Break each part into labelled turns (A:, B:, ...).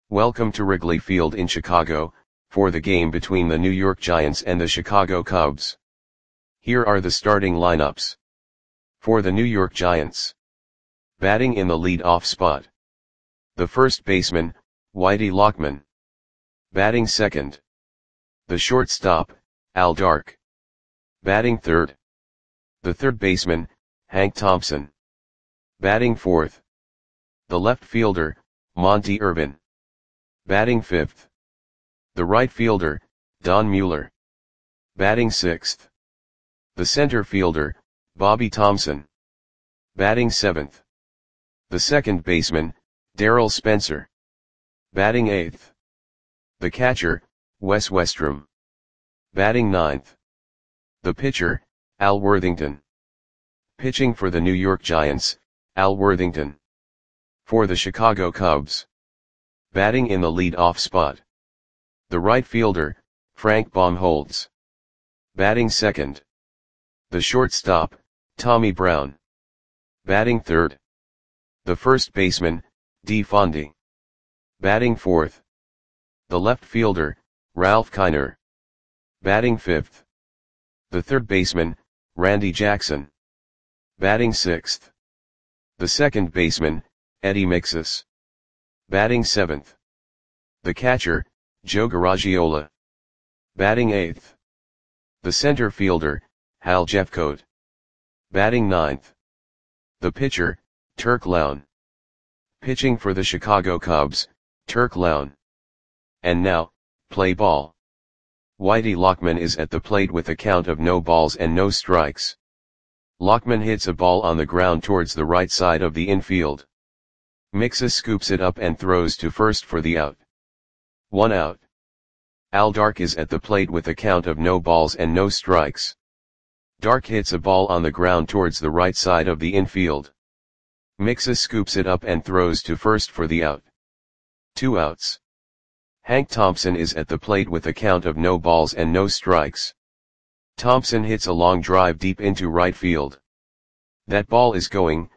A: Welcome to Wrigley Field in Chicago, for the game between the New York Giants and the Chicago Cubs. Here are the starting lineups. For the New York Giants. Batting in the lead-off spot. The first baseman, Whitey Lockman. Batting second. The shortstop, Al Dark. Batting third. The third baseman, Hank Thompson. Batting fourth. The left fielder, Monte Irvin. Batting fifth. The right fielder, Don Mueller. Batting sixth. The center fielder, Bobby Thomson. Batting seventh. The second baseman, Darryl Spencer. Batting eighth. The catcher, Wes Westrum. Batting ninth. The pitcher, Al Worthington. Pitching for the New York Giants, Al Worthington. For the Chicago Cubs. Batting in the lead-off spot. The right fielder, Frank Baumholtz. Batting second. The shortstop, Tommy Brown. Batting third. The first baseman, Dee Fondy. Batting fourth. The left fielder, Ralph Kiner. Batting fifth. The third baseman, Randy Jackson. Batting sixth. The second baseman, Eddie Mixus. Batting seventh. The catcher, Joe Garagiola. Batting eighth. The center fielder, Hal Jeffcoat. Batting ninth. The pitcher, Turk Lown. Pitching for the Chicago Cubs, Turk Lown. And now, play ball. Whitey Lockman is at the plate with a count of no balls and no strikes. Lockman hits a ball on the ground towards the right side of the infield. Mixus scoops it up and throws to first for the out. 1 out. Al Dark is at the plate with a count of no balls and no strikes. Dark hits a ball on the ground towards the right side of the infield. Mixus scoops it up and throws to first for the out. 2 outs. Hank Thompson is at the plate with a count of no balls and no strikes. Thompson hits a long drive deep into right field. That ball is gone.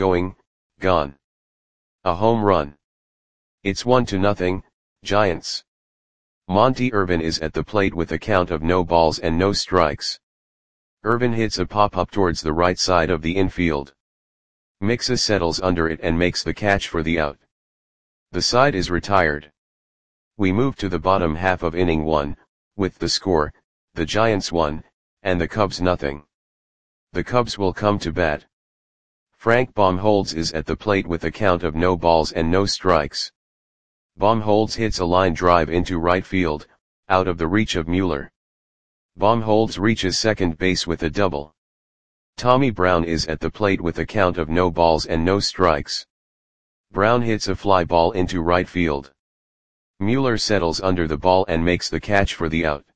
A: A home run. It's 1-0, Giants. Monte Irvin is at the plate with a count of no balls and no strikes. Irvin hits a pop-up towards the right side of the infield. Mixus settles under it and makes the catch for the out. The side is retired. We move to the bottom half of inning 1, with the score, the Giants 1, and the Cubs 0. The Cubs will come to bat. Frank Baumholtz is at the plate with a count of no balls and no strikes. Baumholtz hits a line drive into right field, out of the reach of Mueller. Baumholtz reaches second base with a double. Tommy Brown is at the plate with a count of no balls and no strikes. Brown hits a fly ball into right field. Mueller settles under the ball and makes the catch for the out.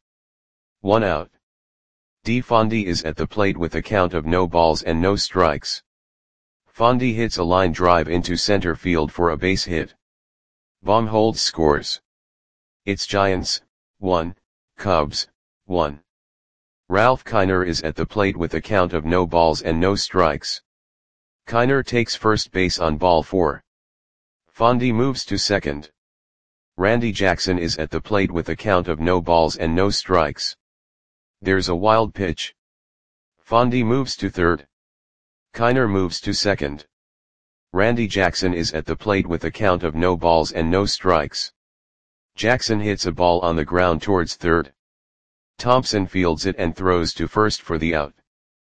A: 1 out. Dee Fondy is at the plate with a count of no balls and no strikes. Fondy hits a line drive into center field for a base hit. Baumholtz scores. It's Giants 1, Cubs 1. Ralph Kiner is at the plate with a count of no balls and no strikes. Kiner takes first base on ball 4. Fondy moves to second. Randy Jackson is at the plate with a count of no balls and no strikes. There's a wild pitch. Fondy moves to third. Kiner moves to second. Randy Jackson is at the plate with a count of no balls and no strikes. Jackson hits a ball on the ground towards third. Thompson fields it and throws to first for the out.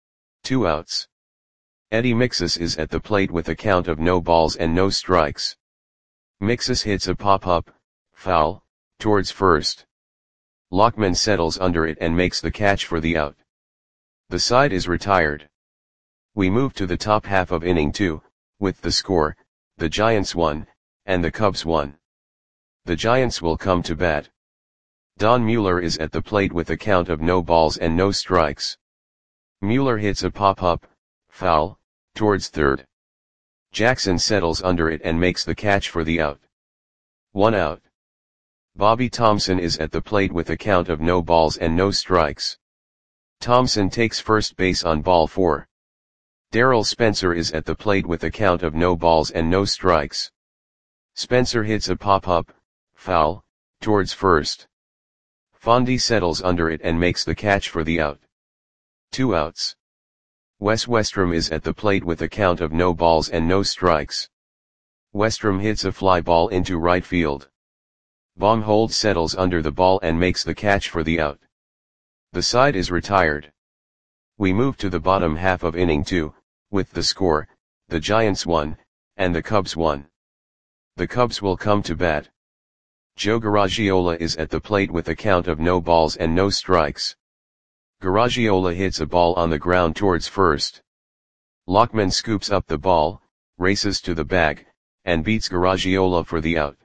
A: 2 outs. Eddie Mixus is at the plate with a count of no balls and no strikes. Mixus hits a pop-up, foul, towards first. Lockman settles under it and makes the catch for the out. The side is retired. We move to the top half of inning 2, with the score, the Giants 1, and the Cubs 1. The Giants will come to bat. Don Mueller is at the plate with a count of no balls and no strikes. Mueller hits a pop-up, foul, towards third. Jackson settles under it and makes the catch for the out. 1 out. Bobby Thomson is at the plate with a count of no balls and no strikes. Thomson takes first base on ball 4. Darryl Spencer is at the plate with a count of no balls and no strikes. Spencer hits a pop-up, foul, towards first. Fondy settles under it and makes the catch for the out. 2 outs. Wes Westrom is at the plate with a count of no balls and no strikes. Westrom hits a fly ball into right field. Baumholtz settles under the ball and makes the catch for the out. The side is retired. We move to the bottom half of inning 2, with the score, the Giants won, and the Cubs won. The Cubs will come to bat. Joe Garagiola is at the plate with a count of no balls and no strikes. Garagiola hits a ball on the ground towards first. Lockman scoops up the ball, races to the bag, and beats Garagiola for the out.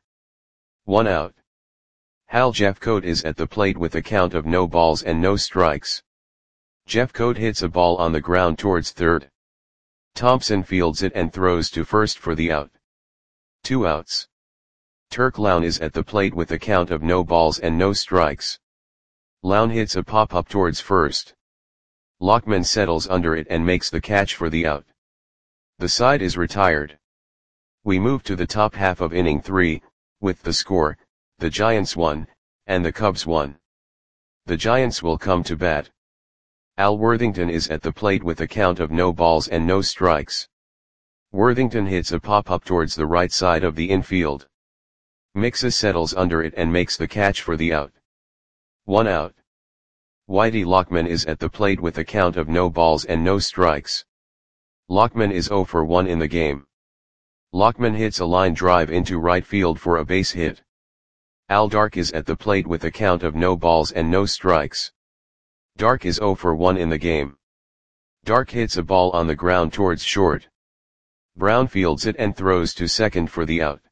A: 1 out. Hal Jeffcoat is at the plate with a count of no balls and no strikes. Jeffcoat hits a ball on the ground towards third. Thompson fields it and throws to first for the out. 2 outs. Turk Lown is at the plate with a count of no balls and no strikes. Lown hits a pop-up towards first. Lockman settles under it and makes the catch for the out. The side is retired. We move to the top half of inning 3, with the score, the Giants won, and the Cubs won. The Giants will come to bat. Al Worthington is at the plate with a count of no balls and no strikes. Worthington hits a pop-up towards the right side of the infield. Mixa settles under it and makes the catch for the out. 1 out. Whitey Lockman is at the plate with a count of no balls and no strikes. Lockman is 0 for 1 in the game. Lockman hits a line drive into right field for a base hit. Al Dark is at the plate with a count of no balls and no strikes. Dark is 0 for 1 in the game. Dark hits a ball on the ground towards short. Brown fields it and throws to second for the out.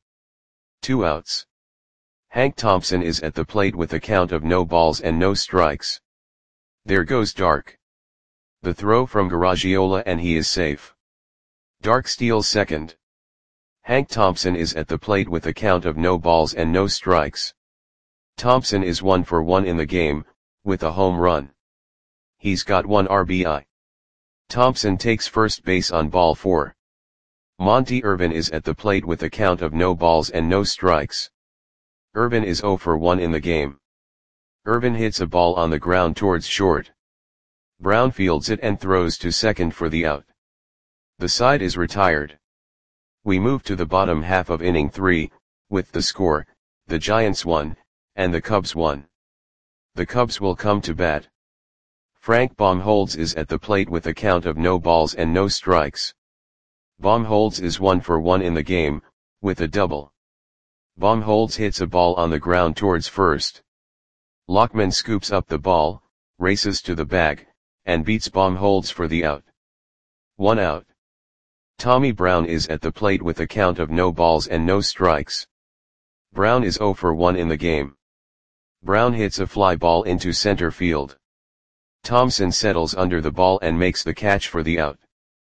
A: 2 outs. Hank Thompson is at the plate with a count of no balls and no strikes. There goes Dark. The throw from Garagiola and he is safe. Dark steals second. Hank Thompson is at the plate with a count of no balls and no strikes. Thompson is 1 for 1 in the game, with a home run. He's got 1 RBI. Thompson takes first base on ball 4. Monty Irvin is at the plate with a count of no balls and no strikes. Irvin is 0 for 1 in the game. Irvin hits a ball on the ground towards short. Brown fields it and throws to second for the out. The side is retired. We move to the bottom half of inning 3, with the score, the Giants won, and the Cubs won. The Cubs will come to bat. Frank Baumholtz is at the plate with a count of no balls and no strikes. Baumholtz is 1 for 1 in the game, with a double. Baumholtz hits a ball on the ground towards first. Lockman scoops up the ball, races to the bag, and beats Baumholtz for the out. 1 out. Tommy Brown is at the plate with a count of no balls and no strikes. Brown is 0 for 1 in the game. Brown hits a fly ball into center field. Thompson settles under the ball and makes the catch for the out.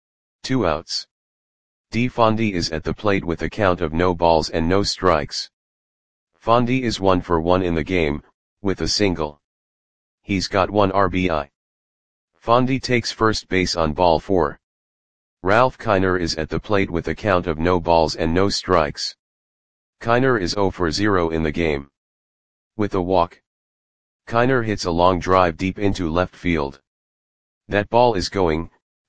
A: 2 outs. D. Fondy is at the plate with a count of no balls and no strikes. Fondy is 1 for 1 in the game, with a single. He's got 1 RBI. Fondy takes first base on ball 4. Ralph Kiner is at the plate with a count of no balls and no strikes. Kiner is 0 for 0 in the game. With a walk. Kiner hits a long drive deep into left field. That ball is gone.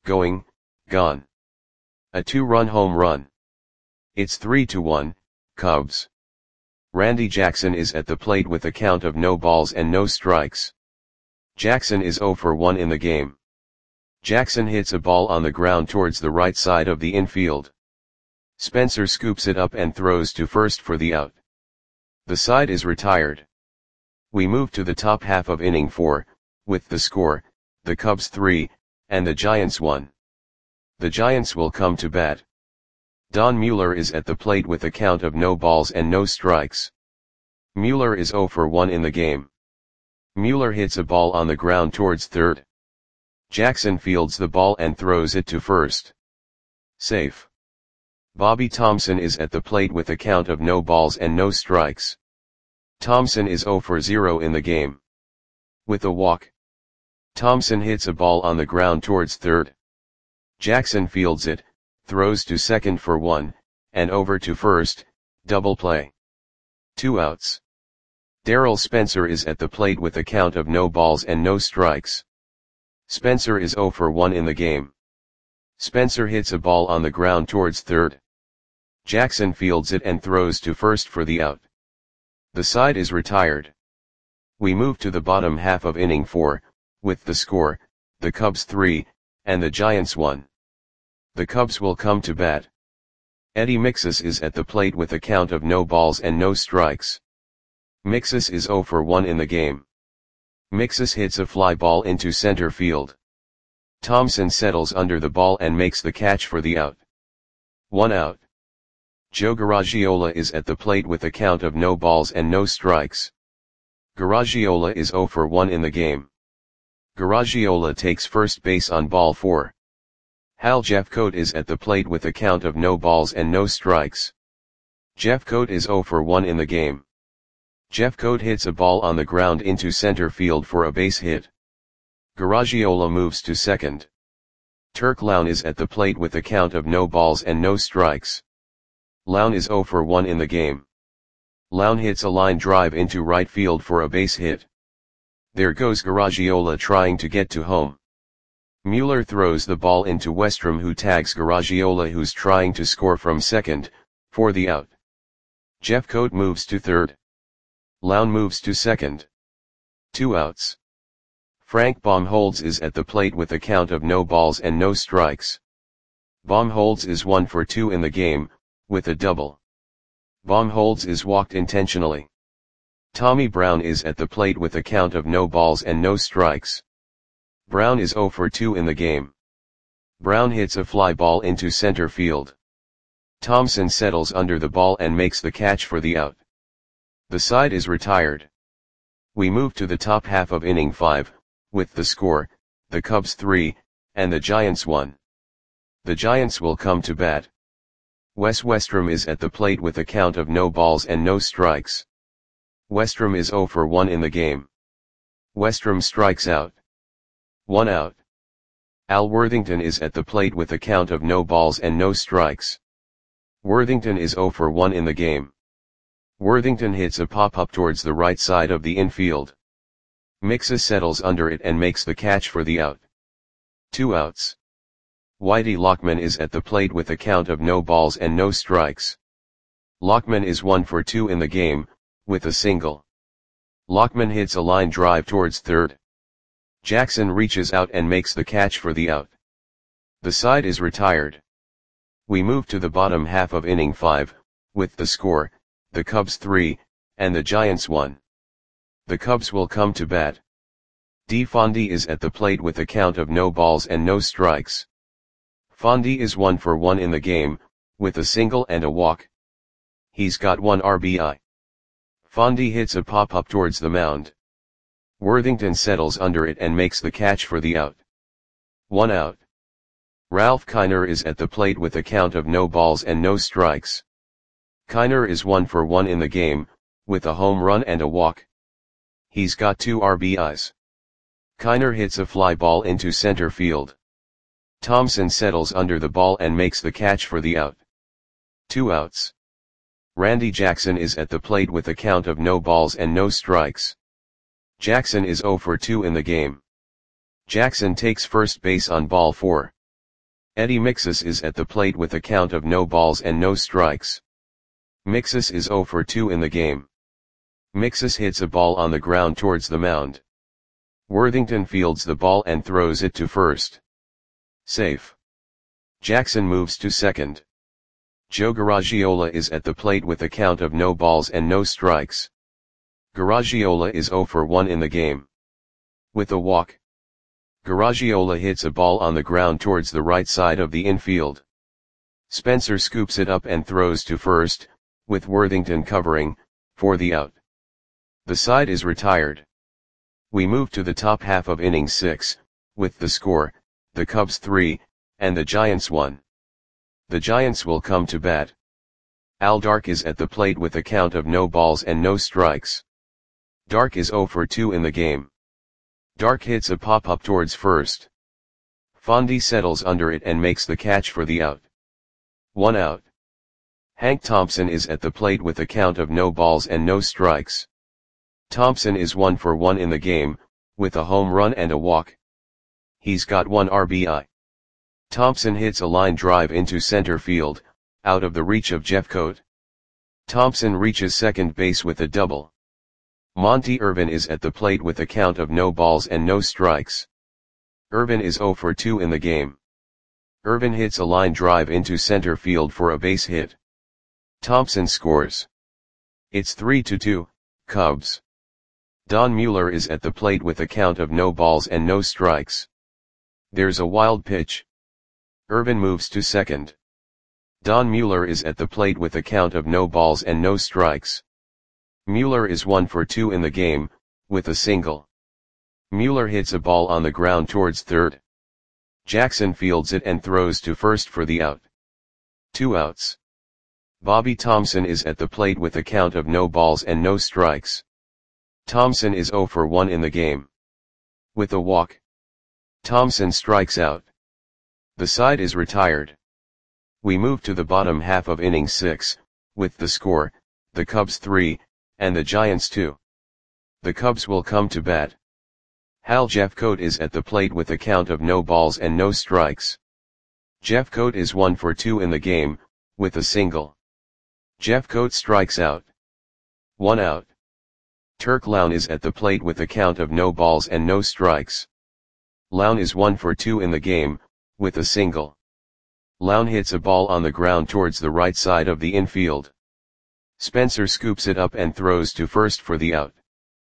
A: A 2-run home run. It's 3-1, Cubs. Randy Jackson is at the plate with a count of no balls and no strikes. Jackson is 0 for 1 in the game. Jackson hits a ball on the ground towards the right side of the infield. Spencer scoops it up and throws to first for the out. The side is retired. We move to the top half of inning 4, with the score, the Cubs 3, and the Giants 1. The Giants will come to bat. Don Mueller is at the plate with a count of no balls and no strikes. Mueller is 0 for 1 in the game. Mueller hits a ball on the ground towards third. Jackson fields the ball and throws it to first. Safe. Bobby Thompson is at the plate with a count of no balls and no strikes. Thompson is 0 for 0 in the game. With a walk. Thompson hits a ball on the ground towards third. Jackson fields it, throws to second for 1, and over to first, double play. 2 outs. Darrell Spencer is at the plate with a count of no balls and no strikes. Spencer is 0 for 1 in the game. Spencer hits a ball on the ground towards third. Jackson fields it and throws to first for the out. The side is retired. We move to the bottom half of inning 4, with the score, the Cubs 3, and the Giants 1. The Cubs will come to bat. Eddie Mixas is at the plate with a count of no balls and no strikes. Mixas is 0 for 1 in the game. Mixas hits a fly ball into center field. Thompson settles under the ball and makes the catch for the out. 1 out. Joe Garagiola is at the plate with a count of no balls and no strikes. Garagiola is 0 for 1 in the game. Garagiola takes first base on ball 4. Hal Jeffcoat is at the plate with a count of no balls and no strikes. Jeffcoat is 0 for 1 in the game. Jeffcoat hits a ball on the ground into center field for a base hit. Garagiola moves to second. Turk Lown is at the plate with a count of no balls and no strikes. Lown is 0 for 1 in the game. Lown hits a line drive into right field for a base hit. There goes Garagiola trying to get to home. Mueller throws the ball into Westrom, who tags Garagiola, who's trying to score from second, for the out. Jeffcoat moves to third. Lown moves to second. 2 outs. Frank Baumholtz is at the plate with a count of no balls and no strikes. Baumholtz is 1 for 2 in the game, with a double. Baumholtz is walked intentionally. Tommy Brown is at the plate with a count of no balls and no strikes. Brown is 0 for 2 in the game. Brown hits a fly ball into center field. Thompson settles under the ball and makes the catch for the out. The side is retired. We move to the top half of inning 5, with the score, the Cubs 3, and the Giants 1. The Giants will come to bat. Wes Westrom is at the plate with a count of no balls and no strikes. Westrom is 0 for 1 in the game. Westrom strikes out. 1 out. Al Worthington is at the plate with a count of no balls and no strikes. Worthington is 0 for 1 in the game. Worthington hits a pop-up towards the right side of the infield. Mixas settles under it and makes the catch for the out. 2 outs. Whitey Lockman is at the plate with a count of no balls and no strikes. Lockman is 1 for 2 in the game, with a single. Lockman hits a line drive towards third. Jackson reaches out and makes the catch for the out. The side is retired. We move to the bottom half of inning 5, with the score, the Cubs 3, and the Giants 1. The Cubs will come to bat. D. Fondy is at the plate with a count of no balls and no strikes. Fondy is 1 for 1 in the game, with a single and a walk. He's got 1 RBI. Fondy hits a pop-up towards the mound. Worthington settles under it and makes the catch for the out. 1 out. Ralph Kiner is at the plate with a count of no balls and no strikes. Kiner is 1 for 1 in the game, with a home run and a walk. He's got 2 RBIs. Kiner hits a fly ball into center field. Thompson settles under the ball and makes the catch for the out. 2 outs. Randy Jackson is at the plate with a count of no balls and no strikes. Jackson is 0 for 2 in the game. Jackson takes first base on ball 4. Eddie Mixas is at the plate with a count of no balls and no strikes. Mixas is 0 for 2 in the game. Mixas hits a ball on the ground towards the mound. Worthington fields the ball and throws it to first. Safe. Jackson moves to second. Joe Garagiola is at the plate with a count of no balls and no strikes. Garagiola is 0 for 1 in the game. With a walk. Garagiola hits a ball on the ground towards the right side of the infield. Spencer scoops it up and throws to first, with Worthington covering, for the out. The side is retired. We move to the top half of inning 6, with the score, the Cubs 3, and the Giants 1. The Giants will come to bat. Al Dark is at the plate with a count of no balls and no strikes. Dark is 0 for 2 in the game. Dark hits a pop-up towards first. Fondy settles under it and makes the catch for the out. 1 out. Hank Thompson is at the plate with a count of no balls and no strikes. Thompson is 1 for 1 in the game, with a home run and a walk. He's got 1 RBI. Thompson hits a line drive into center field, out of the reach of Jeffcoat. Thompson reaches second base with a double. Monte Irvin is at the plate with a count of no balls and no strikes. Irvin is 0 for 2 in the game. Irvin hits a line drive into center field for a base hit. Thompson scores. It's 3-2, Cubs. Don Mueller is at the plate with a count of no balls and no strikes. There's a wild pitch. Irvin moves to second. Don Mueller is at the plate with a count of no balls and no strikes. Mueller is 1 for 2 in the game, with a single. Mueller hits a ball on the ground towards third. Jackson fields it and throws to first for the out. 2 outs. Bobby Thomson is at the plate with a count of no balls and no strikes. Thomson is 0 for 1 in the game. With a walk. Thomson strikes out. The side is retired. We move to the bottom half of inning 6, with the score, the Cubs 3, and the Giants 2. The Cubs will come to bat. Hal Jeffcoat is at the plate with a count of no balls and no strikes. Jeffcoat is 1 for 2 in the game, with a single. Jeffcoat strikes out. 1 out. Turk Lown is at the plate with a count of no balls and no strikes. Lown is 1 for 2 in the game, with a single. Lown hits a ball on the ground towards the right side of the infield. Spencer scoops it up and throws to first for the out.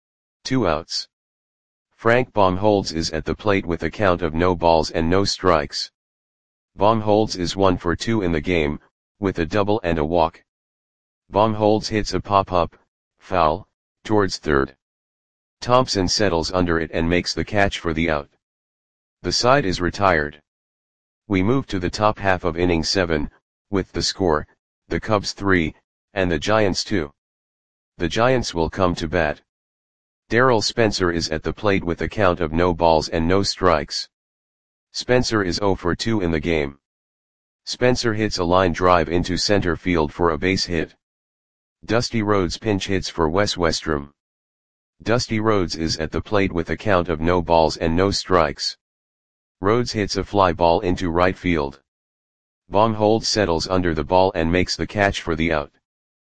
A: 2 outs. Frank Baumholtz is at the plate with a count of no balls and no strikes. Baumholtz is 1 for 2 in the game, with a double and a walk. Baumholtz hits a pop-up, foul, towards third. Thompson settles under it and makes the catch for the out. The side is retired. We move to the top half of inning 7, with the score, the Cubs 3, and the Giants 2. The Giants will come to bat. Darryl Spencer is at the plate with a count of no balls and no strikes. Spencer is 0 for 2 in the game. Spencer hits a line drive into center field for a base hit. Dusty Rhodes pinch hits for Wes Westrum. Dusty Rhodes is at the plate with a count of no balls and no strikes. Rhodes hits a fly ball into right field. Baumholtz settles under the ball and makes the catch for the out.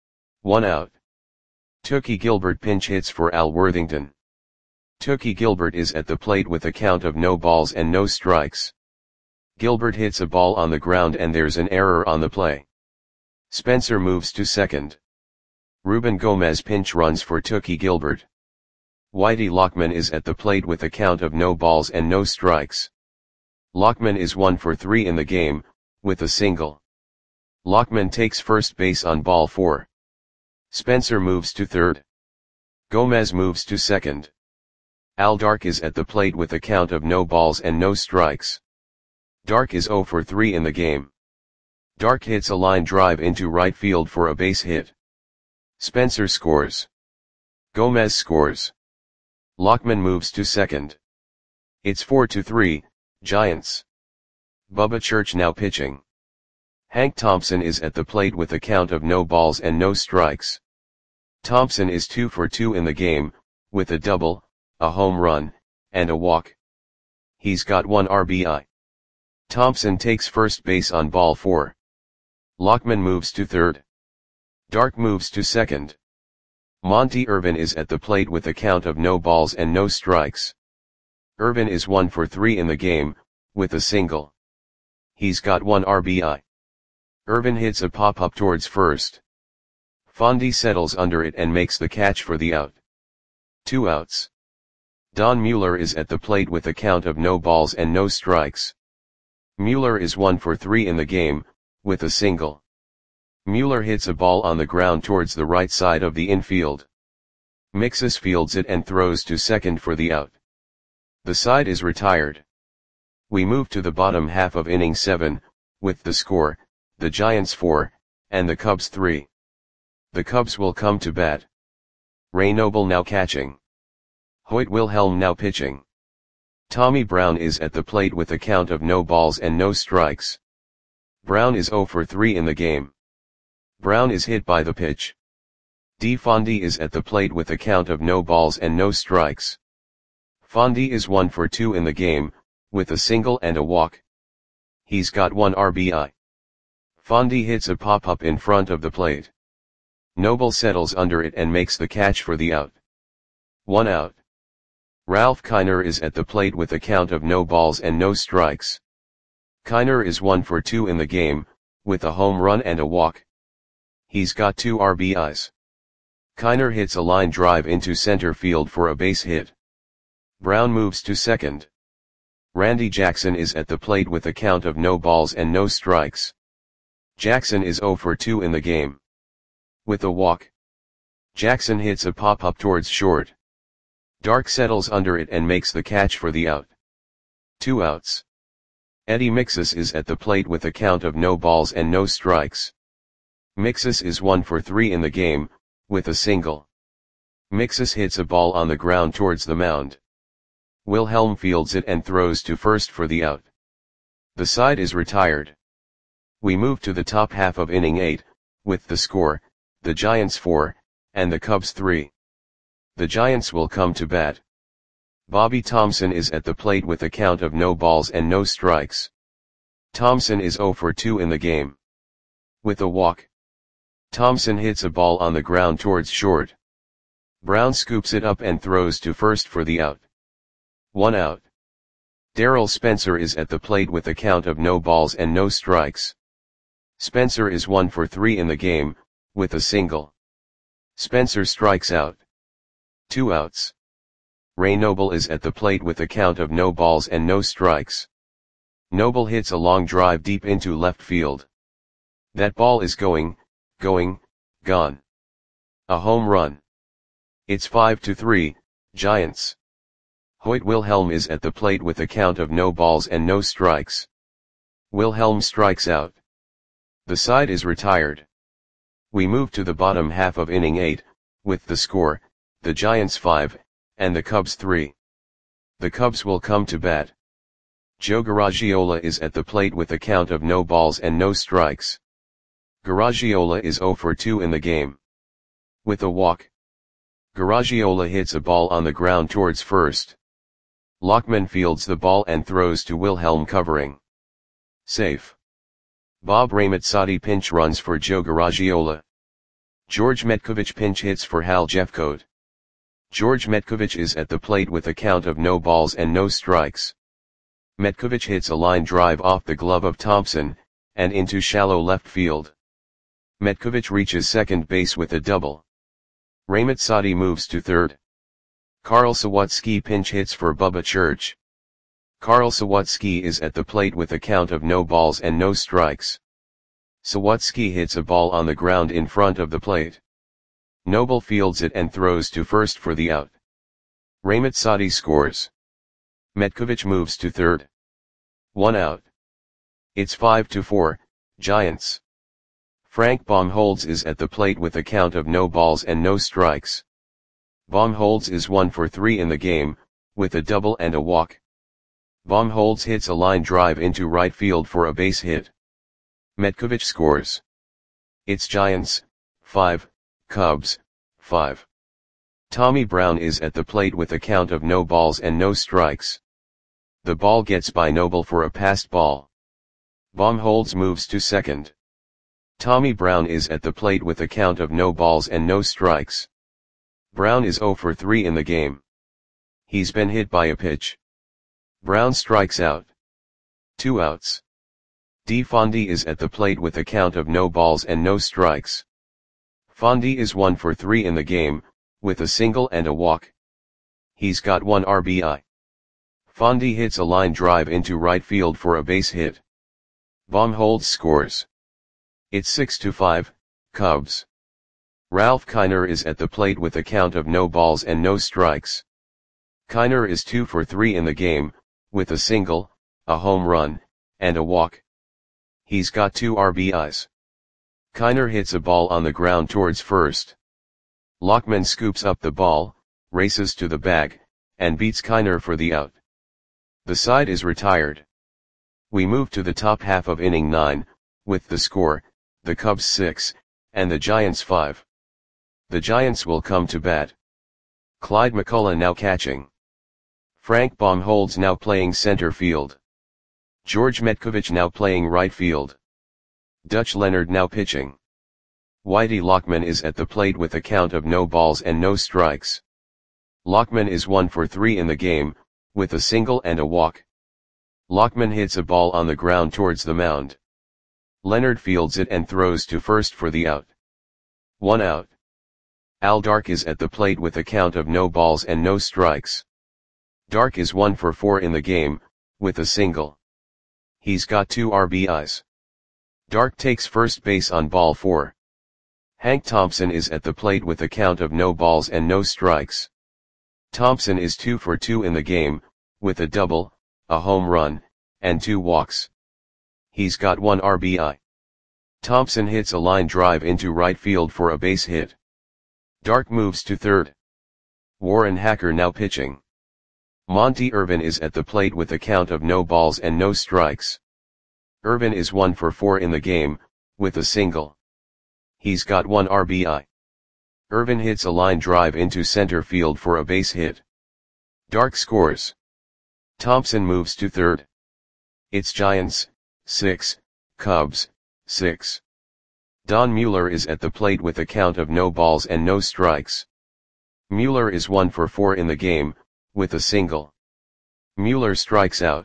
A: 1 out. Tookie Gilbert pinch hits for Al Worthington. Tookie Gilbert is at the plate with a count of no balls and no strikes. Gilbert hits a ball on the ground and there's an error on the play. Spencer moves to second. Ruben Gomez pinch runs for Tookie Gilbert. Whitey Lockman is at the plate with a count of no balls and no strikes. Lockman is 1 for 3 in the game, with a single. Lockman takes first base on ball 4. Spencer moves to third. Gomez moves to second. Al Dark is at the plate with a count of no balls and no strikes. Dark is 0 for 3 in the game. Dark hits a line drive into right field for a base hit. Spencer scores. Gomez scores. Lockman moves to second. It's 4-3, Giants. Bubba Church now pitching. Hank Thompson is at the plate with a count of no balls and no strikes. Thompson is 2 for 2 in the game, with a double, a home run, and a walk. He's got 1 RBI. Thompson takes first base on ball 4. Lockman moves to third. Dark moves to second. Monte Irvin is at the plate with a count of no balls and no strikes. Irvin is 1 for 3 in the game, with a single. He's got 1 RBI. Irvin hits a pop-up towards first. Fondy settles under it and makes the catch for the out. 2 outs. Don Mueller is at the plate with a count of no balls and no strikes. Mueller is 1 for 3 in the game, with a single. Mueller hits a ball on the ground towards the right side of the infield. Mixus fields it and throws to second for the out. The side is retired. We move to the bottom half of inning 7, with the score, the Giants 4, and the Cubs 3. The Cubs will come to bat. Ray Noble now catching. Hoyt Wilhelm now pitching. Tommy Brown is at the plate with a count of no balls and no strikes. Brown is 0 for 3 in the game. Brown is hit by the pitch. D. Fondy is at the plate with a count of no balls and no strikes. Fondy is 1 for 2 in the game, with a single and a walk. He's got 1 RBI. Fondy hits a pop-up in front of the plate. Noble settles under it and makes the catch for the out. 1 out. Ralph Kiner is at the plate with a count of no balls and no strikes. Kiner is 1 for 2 in the game, with a home run and a walk. He's got 2 RBIs. Kiner hits a line drive into center field for a base hit. Brown moves to second. Randy Jackson is at the plate with a count of no balls and no strikes. Jackson is 0 for 2 in the game. With a walk. Jackson hits a pop-up towards short. Dark settles under it and makes the catch for the out. 2 outs. Eddie Mixus is at the plate with a count of no balls and no strikes. Mixus is 1 for 3 in the game, with a single. Mixus hits a ball on the ground towards the mound. Wilhelm fields it and throws to first for the out. The side is retired. We move to the top half of inning 8, with the score, the Giants 4, and the Cubs 3. The Giants will come to bat. Bobby Thomson is at the plate with a count of no balls and no strikes. Thomson is 0 for 2 in the game. With a walk. Thomson hits a ball on the ground towards short. Brown scoops it up and throws to first for the out. 1 out. Darrell Spencer is at the plate with a count of no balls and no strikes. Spencer is 1 for 3 in the game, with a single. Spencer strikes out. 2 outs. Ray Noble is at the plate with a count of no balls and no strikes. Noble hits a long drive deep into left field. That ball is gone. A home run. It's 5-3, Giants. Hoyt Wilhelm is at the plate with a count of no balls and no strikes. Wilhelm strikes out. The side is retired. We move to the bottom half of inning 8, with the score, the Giants 5, and the Cubs 3. The Cubs will come to bat. Joe Garagiola is at the plate with a count of no balls and no strikes. Garagiola is 0 for 2 in the game. With a walk. Garagiola hits a ball on the ground towards first. Lockman fields the ball and throws to Wilhelm covering. Safe. Bob Ramazzati pinch runs for Joe Garagiola. George Metkovich pinch hits for Hal Jeffcoat. George Metkovich is at the plate with a count of no balls and no strikes. Metkovich hits a line drive off the glove of Thompson, and into shallow left field. Metkovich reaches second base with a double. Ramazzati moves to third. Carl Sawatsky pinch hits for Bubba Church. Carl Sawatsky is at the plate with a count of no balls and no strikes. Sawatsky hits a ball on the ground in front of the plate. Noble fields it and throws to first for the out. Ramazzati scores. Metkovich moves to third. 1 out. It's 5-4, Giants. Frank Baumholtz is at the plate with a count of no balls and no strikes. Baumholtz is 1 for 3 in the game, with a double and a walk. Baumholtz hits a line drive into right field for a base hit. Metkovich scores. It's Giants, 5, Cubs, 5. Tommy Brown is at the plate with a count of no balls and no strikes. The ball gets by Noble for a passed ball. Baumholtz moves to second. Tommy Brown is at the plate with a count of no balls and no strikes. Brown is 0 for 3 in the game. He's been hit by a pitch. Brown strikes out. 2 outs. D. Fondy is at the plate with a count of no balls and no strikes. Fondy is 1 for 3 in the game, with a single and a walk. He's got 1 RBI. Fondy hits a line drive into right field for a base hit. Baumholtz scores. It's 6-5, Cubs. Ralph Kiner is at the plate with a count of no balls and no strikes. Kiner is 2 for 3 in the game, with a single, a home run, and a walk. He's got 2 RBIs. Kiner hits a ball on the ground towards first. Lockman scoops up the ball, races to the bag, and beats Kiner for the out. The side is retired. We move to the top half of inning 9, with the score, the Cubs 6, and the Giants 5. The Giants will come to bat. Clyde McCullough now catching. Frank Baumholtz now playing center field. George Metkovich now playing right field. Dutch Leonard now pitching. Whitey Lockman is at the plate with a count of no balls and no strikes. Lockman is 1 for 3 in the game, with a single and a walk. Lockman hits a ball on the ground towards the mound. Leonard fields it and throws to first for the out. 1 out. Al Dark is at the plate with a count of no balls and no strikes. Dark is 1 for 4 in the game, with a single. He's got 2 RBIs. Dark takes first base on ball 4. Hank Thompson is at the plate with a count of no balls and no strikes. Thompson is 2 for 2 in the game, with a double, a home run, and 2 walks. He's got 1 RBI. Thompson hits a line drive into right field for a base hit. Dark moves to third. Warren Hacker now pitching. Monty Irvin is at the plate with a count of no balls and no strikes. Irvin is 1 for 4 in the game, with a single. He's got 1 RBI. Irvin hits a line drive into center field for a base hit. Dark scores. Thompson moves to third. It's Giants, 6, Cubs, 6. Don Mueller is at the plate with a count of no balls and no strikes. Mueller is 1 for 4 in the game, with a single. Mueller strikes out.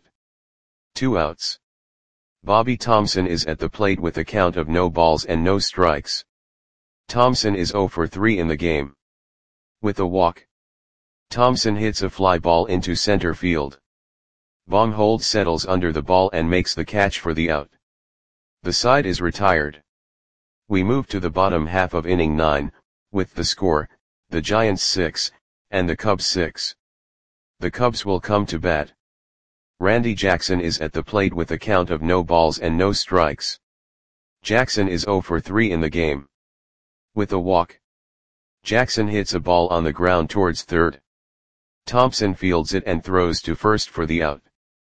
A: 2 outs. Bobby Thompson is at the plate with a count of no balls and no strikes. Thompson is 0 for 3 in the game. With a walk. Thompson hits a fly ball into center field. Baumholtz settles under the ball and makes the catch for the out. The side is retired. We move to the bottom half of inning 9, with the score, the Giants 6, and the Cubs 6. The Cubs will come to bat. Randy Jackson is at the plate with a count of no balls and no strikes. Jackson is 0 for 3 in the game. With a walk. Jackson hits a ball on the ground towards third. Thompson fields it and throws to first for the out.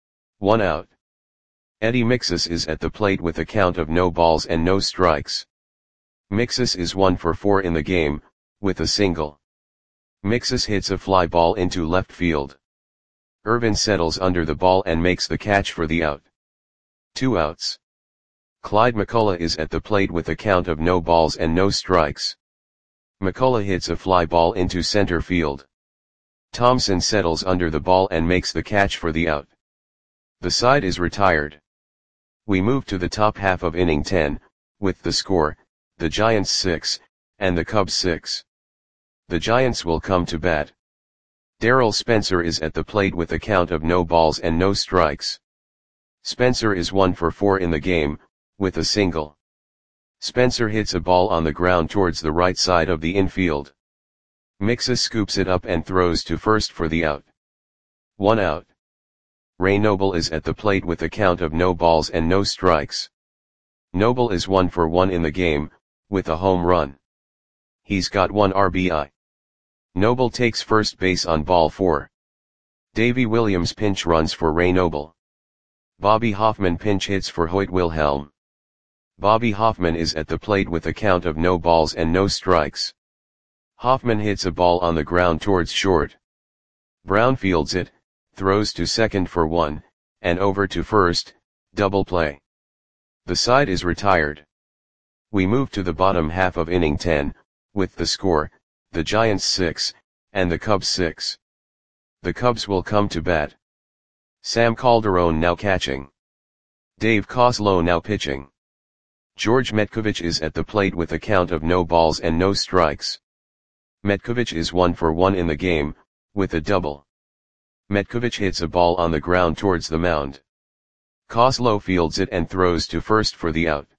A: 1 out. Eddie Mixus is at the plate with a count of no balls and no strikes. Mixus is 1 for 4 in the game, with a single. Mixus hits a fly ball into left field. Irvin settles under the ball and makes the catch for the out. 2 outs. Clyde McCullough is at the plate with a count of no balls and no strikes. McCullough hits a fly ball into center field. Thompson settles under the ball and makes the catch for the out. The side is retired. We move to the top half of inning 10, with the score, the Giants 6, and the Cubs 6. The Giants will come to bat. Darrell Spencer is at the plate with a count of no balls and no strikes. Spencer is 1 for 4 in the game, with a single. Spencer hits a ball on the ground towards the right side of the infield. Mixus scoops it up and throws to first for the out. 1 out. Ray Noble is at the plate with a count of no balls and no strikes. Noble is 1 for 1 in the game, with a home run. He's got 1 RBI. Noble takes first base on ball 4. Davey Williams pinch runs for Ray Noble. Bobby Hoffman pinch hits for Hoyt Wilhelm. Bobby Hoffman is at the plate with a count of no balls and no strikes. Hoffman hits a ball on the ground towards short. Brown fields it, throws to second for 1, and over to first, double play. The side is retired. We move to the bottom half of inning 10, with the score, the Giants 6, and the Cubs 6. The Cubs will come to bat. Sam Calderon now catching. Dave Kozlow now pitching. George Metkovich is at the plate with a count of no balls and no strikes. Metkovich is 1 for 1 in the game, with a double. Metkovich hits a ball on the ground towards the mound. Kozlow fields it and throws to first for the out.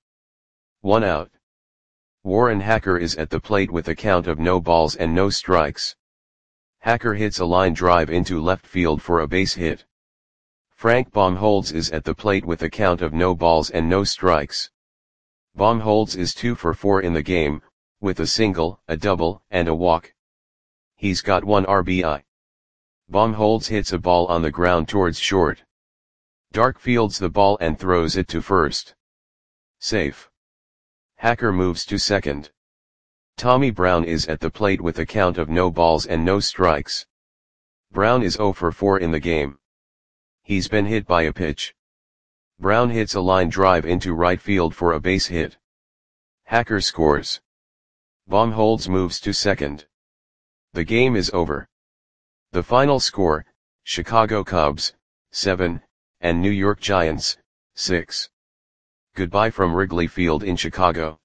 A: 1 out. Warren Hacker is at the plate with a count of no balls and no strikes. Hacker hits a line drive into left field for a base hit. Frank Baumholtz is at the plate with a count of no balls and no strikes. Baumholtz is 2 for 4 in the game, with a single, a double, and a walk. He's got 1 RBI. Baumholtz hits a ball on the ground towards short. Dark fields the ball and throws it to first. Safe. Hacker moves to second. Tommy Brown is at the plate with a count of no balls and no strikes. Brown is 0 for 4 in the game. He's been hit by a pitch. Brown hits a line drive into right field for a base hit. Hacker scores. Baumholtz moves to second. The game is over. The final score, Chicago Cubs, 7, and New York Giants, 6. Goodbye from Wrigley Field in Chicago.